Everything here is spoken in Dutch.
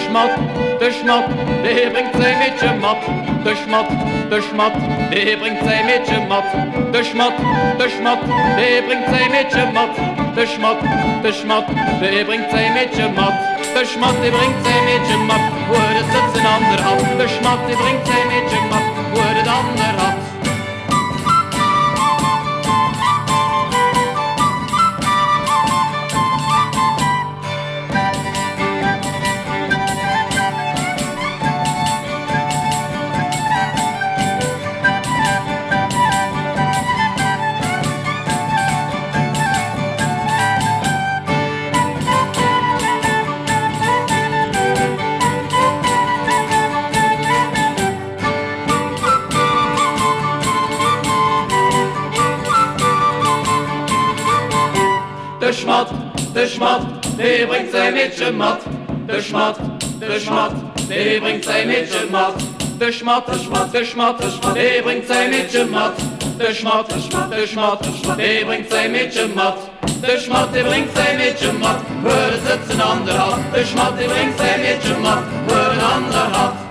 schmat, de schmat, de heer brengt zijn beetje mat. De schmat, de heer brengt zijn beetje mat. De schmat, de heer brengt zijn beetje mat. De schmat, de heer brengt zijn beetje mat. De schmat, die brengt zijn beetje mat. Voor de zit zijn ander had. De schmat, die brengt zijn beetje mat. Voor het ander had. De schmat, die brengt zijn beetje mat. De schmat, die brengt zijn beetje mat. De schmat, die brengt zijn beetje mat. De schmat, die brengt zijn beetje mat. De schmat, die brengt zijn beetje mat. Voor het zit zijn ander had. De schmat, die brengt zijn beetje mat. Voor een ander had.